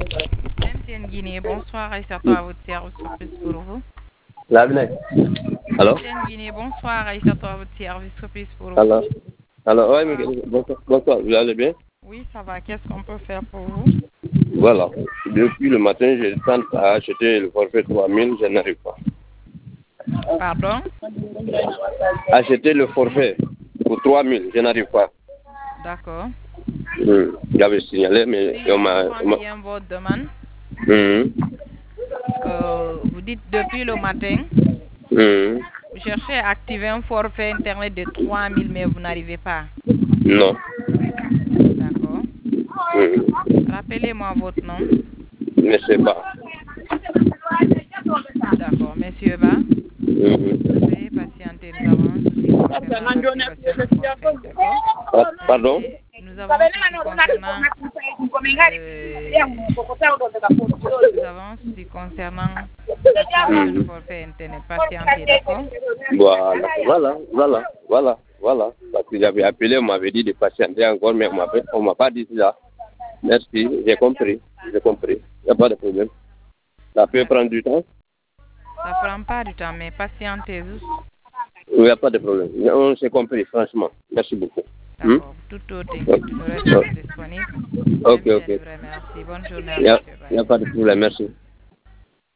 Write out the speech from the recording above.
MTN Guinée, bonsoir, Aïssatou à votre service surprise pour vous. L'avenir. Alors? MTN Guinée, bonsoir, Aïssatou à votre service surprise pour vous. Alors, ouais, mais bonsoir, vous allez bien? Oui, ça va, qu'est-ce qu'on peut faire pour vous? Voilà. Depuis le matin, je tente à acheter le forfait 3000, je n'arrive pas. Pardon? Acheter le forfait pour 3000, je n'arrive pas. D'accord. J'avais signalé, mais Si je comprends bien votre demande, vous dites depuis le matin, vous cherchez à activer un forfait internet de 3000, mais vous n'arrivez pas. Non. D'accord. Rappelez-moi votre nom. Monsieur Ba. D'accord, monsieur Ba. Veuillez patienter, nous avons un souci concernant l'activation du forfait, d'accord? Pardon? Nous avons un souci concernant l'activation du forfait internet. Patienter, d'accord? Voilà. Parce que j'avais appelé, on m'avait dit de patienter encore, mais on m'a pas dit ça. Merci, j'ai compris. Il n'y a pas de problème. Ça peut prendre du temps? Ça ne prend pas du temps, mais patientez juste. Il n'y a pas de problème. On s'est compris, franchement. Merci beaucoup. D'accord, tout autre nous restons disponibles. Ok. Merci, bonne journée. Il n'y a pas de problème, merci.